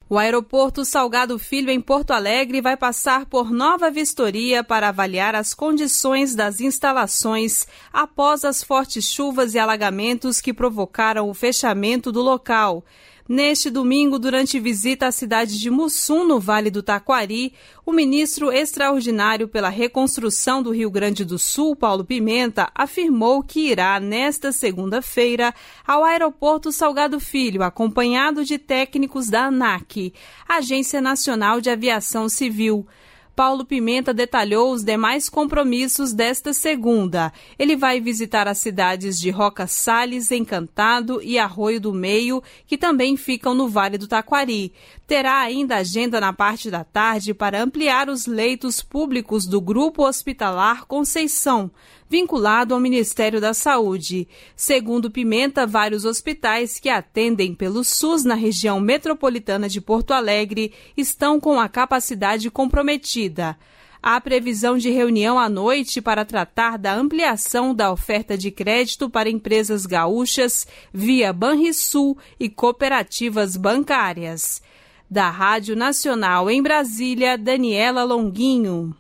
O aeroporto Salgado Filho, em Porto Alegre, vai passar por nova vistoria para avaliar as condições das instalações após as fortes chuvas e alagamentos que provocaram o fechamento do local. Neste domingo, durante visita à cidade de Mussum, no Vale do Taquari, o ministro extraordinário pela reconstrução do Rio Grande do Sul, Paulo Pimenta, afirmou que irá, nesta segunda-feira, ao aeroporto Salgado Filho, acompanhado de técnicos da ANAC, Agência Nacional de Aviação Civil. Paulo Pimenta detalhou os demais compromissos desta segunda. Ele vai visitar as cidades de Roca Salles, Encantado e Arroio do Meio, que também ficam no Vale do Taquari. Terá ainda agenda na parte da tarde para ampliar os leitos públicos do Grupo Hospitalar Conceição, vinculado ao Ministério da Saúde. Segundo Pimenta, vários hospitais que atendem pelo SUS na região metropolitana de Porto Alegre estão com a capacidade comprometida. Há previsão de reunião à noite para tratar da ampliação da oferta de crédito para empresas gaúchas via Banrisul e cooperativas bancárias. Da Rádio Nacional em Brasília, Daniela Longuinho.